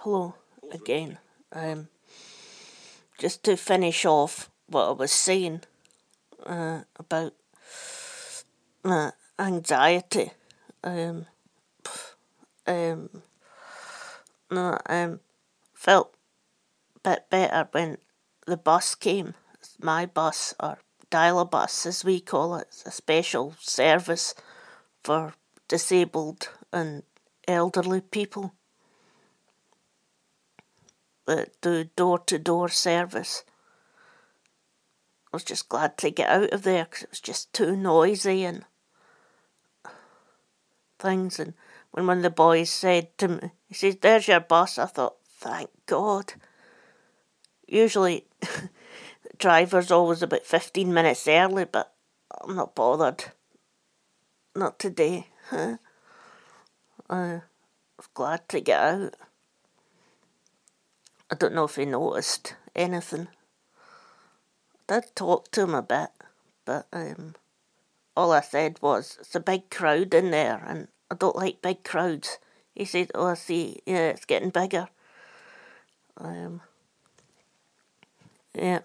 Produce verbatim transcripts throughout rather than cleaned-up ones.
hello again. Um, just to finish off what I was saying uh, about uh, anxiety. Um, um, no, um, felt a bit better when the bus came. My bus, or dial-a-bus as we call it. It's a special service for disabled and elderly people that do door-to-door service. I was just glad to get out of there because it was just too noisy and things. And when one of the boys said to me, he says, "There's your bus," I thought, thank God. Usually the driver's always about fifteen minutes early, but I'm not bothered. Not today. Huh? I was glad to get out. I don't know if he noticed anything. I did talk to him a bit, but um, all I said was, it's a big crowd in there and I don't like big crowds. He said, "Oh, I see, yeah, it's getting bigger." Um, yeah.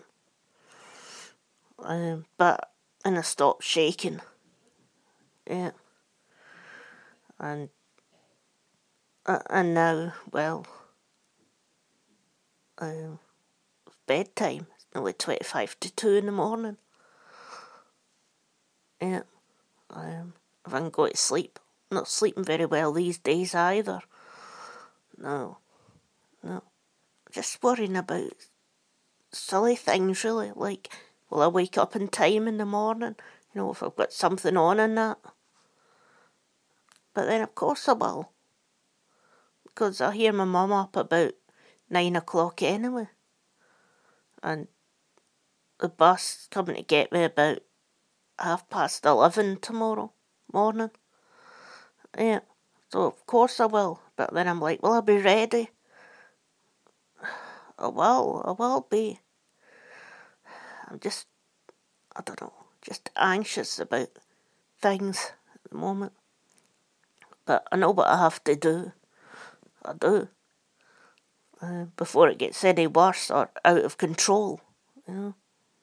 Um, but, and I stopped shaking. Yeah. And, uh, and now, well, um, it's bedtime. It's nearly twenty-five to two in the morning. Yeah. Um, if I can go to sleep. I'm not sleeping very well these days either. No. No. Just worrying about silly things, really. Like, will I wake up in time in the morning? You know, if I've got something on and that. But then, of course, I will. Because I hear my mum up about nine o'clock anyway. And the bus coming to get me about half past eleven tomorrow morning. Yeah. So, of course, I will. But then I'm like, will I be ready? I will. I will be. I'm just, I don't know, just anxious about things at the moment. But I know what I have to do. I do. Uh, before it gets any worse or out of control, you know.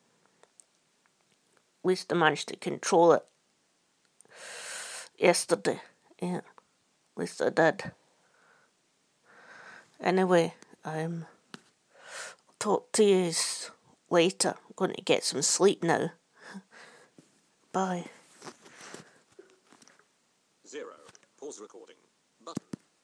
At least I managed to control it yesterday. Yeah, at least I did. Anyway, um, I'll talk to you later. I'm going to get some sleep now. Bye. Zero. Pause recording.